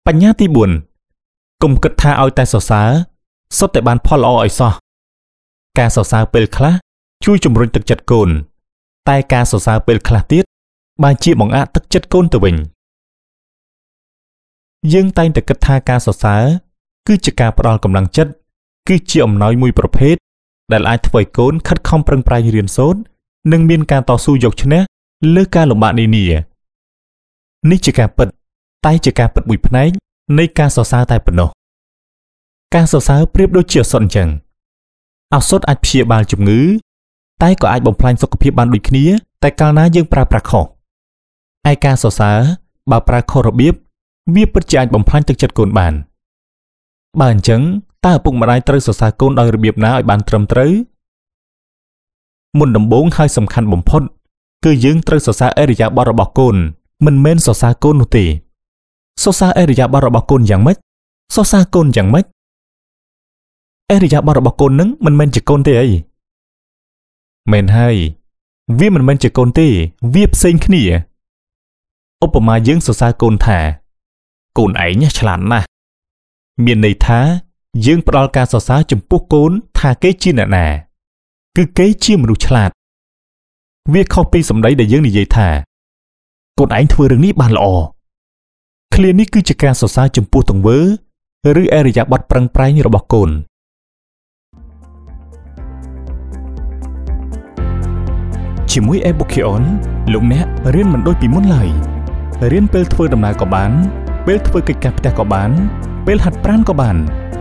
បញ្ញាទី4កុំគិតថាឲ្យតែសរសើរសុទ្ធតែបានផលល្អឲ្យសោះការសរសើរពេលខ្លះជួយជំរុញទឹកចិត្តកូនតែការសរសើរពេលខ្លះទៀតបែរជាបង្អាក់ទឹកចិត្តកូនទៅវិញយើងតែងតែគិតថាការសរសើរគឺជាការផ្ដល់កម្លាំងចិត្តគឺជាអំណោយមួយប្រភេទដែលអាចធ្វើឲ្យកូនខិតខំប្រឹងប្រែងរៀនសូត្រនិងមានការតស៊ូយកឈ្នះលើការលំបាកនានានេះជាការពិតតែជាការពិតមួយផ្នែកនៃការសរសើរតែប៉ុណ្ណោះការសរសើរប្រៀបដូចជាឱសថអញ្ចឹងឱសថអាចព្យាបាលជំងឺតែក៏អាចបំផ្លាញសុខភាពបានដូចគ្នាតែកាលណាយើងប្រើប្រាស់ខុសឯការសរសើរបើប្រើខុសរបៀបវាពិតជាអាចបំផ្លាញទឹកចិត្តកូនបានបើអញ្ចឹងតើឪពុកម្ដាយត្រូវសរសើរកូនដោយរបៀបណាឲ្យបានត្រឹមត្រូវមុនដំបូងហើយសំខាន់បំផុតគឺយើងត្រូវសរសើរឥរិយាបថរបស់កូនមិនមែនសរសើរកូននោះទេសរសើរឥរិយាបថរបស់កូនយ៉ាងម៉េចសរសើរកូនយ៉ាងម៉េចឥរិយាបថរបស់កូននឹងមិនមែនជាកូនទេអីមែនហើយវាមិនមែនជាកូនទេវាផ្សេងគ្នាឧបមាយើងសរសើរកូនថាកូនឯងឆ្លាតណាស់មានន័យថាយើងផ្ដល់ការសរសើរចំពោះកូនថាគេជាអ្នកណាគឺគេជាមនុស្សឆ្លាតវាខុសពីសម្ដីដែលយើងនិយាយថាកូនឯងធ្វើរឿងនេះបានល្អឃ្លានេះគឺជាការសរសើរចំពោះទង្វើឬឥរិយាបថប្រឹងប្រែងរបស់កូនជាមួយ Ebukion លោកអ្នករៀនមិនដូចពីមុនឡើយរៀនពេលធ្វើដំណើរក៏បានពេលធ្វើកិច្ចការផ្ទះក៏បានពេលហាត់ប្រាណក៏បាន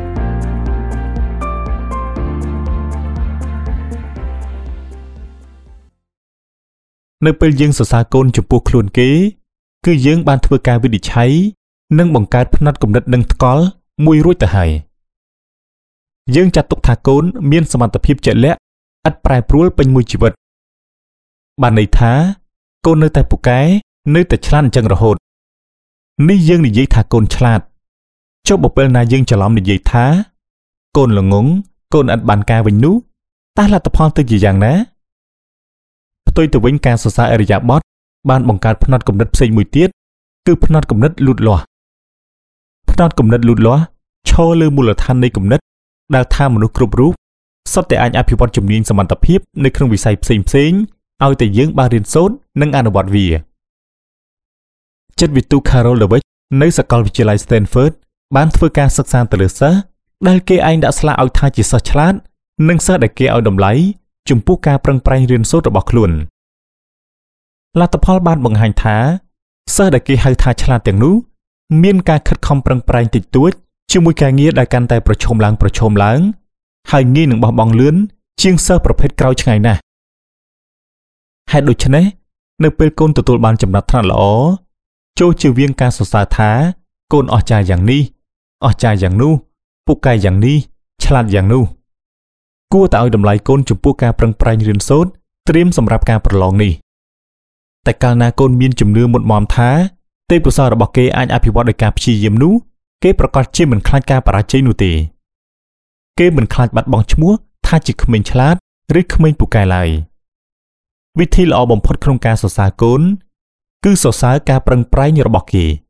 នៅពេលយើងសរសើរកូនចំពោះខ្លួនគេគឺយើងបានធ្វើការវិនិច្ឆ័យនិងបង្កើតផ្នត់គំនិតនឹងថ្កល់មួយរួចទៅហើយយើងចាត់ទុកថាកូនមានសមត្ថភាពជាក់លាក់ឥតប្រែប្រួលពេញមួយជីវិតបានន័យថាកូននៅតែពូកែនៅតែឆ្លាតអញ្ចឹងរហូតនេះយើងនិយាយថាកូនឆ្លាតចុះបើពេលណាយើងច្រឡំនិយាយថាកូនល្ងងកូនឥតបានការវិញនោះតើលទ្ធផលទៅជាយ៉ាងណាផ្ទុយទៅវិញការសរសើរឥរិយាបថបានបង្កើតផ្នត់គំនិតផ្សេងមួយទៀតគឺផ្នត់គំនិតលូតលាស់ផ្នត់គំនិតលូតលាស់ឈរលើមូលដ្ឋាននៃគំនិតដែលថាមនុស្សគ្រប់រូបសុទ្ធតែអាចអភិវឌ្ឍជំនាញសមត្ថភាពនៅក្នុងវិស័យផ្សេងៗឲ្យតែយើងបានរៀនសូត្រនិងអនុវត្តវាចិត្តវិទូ Carol Dweck នៅសាកលវិទ្យាល័យ Stanford បានធ្វើការសិក្សាទៅលើសិស្សដែលគេឯងដាក់ស្លាកឲ្យថាជាសិស្សឆ្លាតនិងសិស្សដែលគេឲ្យតម្លៃចំពោះការប្រឹងប្រែងរៀនសូត្ររបស់ខ្លួនលទ្ធផលបានបង្ហាញថាសិស្សដែលគេហៅថាឆ្លាតទាំងនោះមានការខិតខំប្រឹងប្រែងតិចតួចជាមួយការងារដែលកាន់តែប្រឈមឡើងហើយងាយនឹងបោះបង់លឿនជាងសិស្សប្រភេទក្រោយឆ្ងាយណាស់ហេតុដូច្នេះនៅពេលកូនទទួលបានចំណាត់ថ្នាក់ល្អចូលជៀសវាងការសរសើរថាកូនអស្ចារ្យយ៉ាងនេះអស្ចារ្យយ៉ាងនោះពូកែយ៉ាងនេះឆ្លាតយ៉ាងនោះគួរតែឲ្យតម្លៃកូនចំពោះការប្រឹងប្រែងរៀនសូត្រត្រៀមសម្រាប់ការប្រឡងនេះតែកាលណាកូនមានជំនឿមុតមមថាទេពកោសល្យរបស់គេអាចអភិវឌ្ឍដោយការព្យាយាមនោះគេប្រកាសជាមិនខ្លាចការបរាជ័យនោះទេគេមិនខ្លាចបាត់បង់ឈ្មោះថាជាក្មេងឆ្លាតឬក្មេងពូកែឡើយវិធីល្អបំផុតក្នុងការសរសើរកូនគឺសរសើរការប្រឹងប្រែងរបស់គេ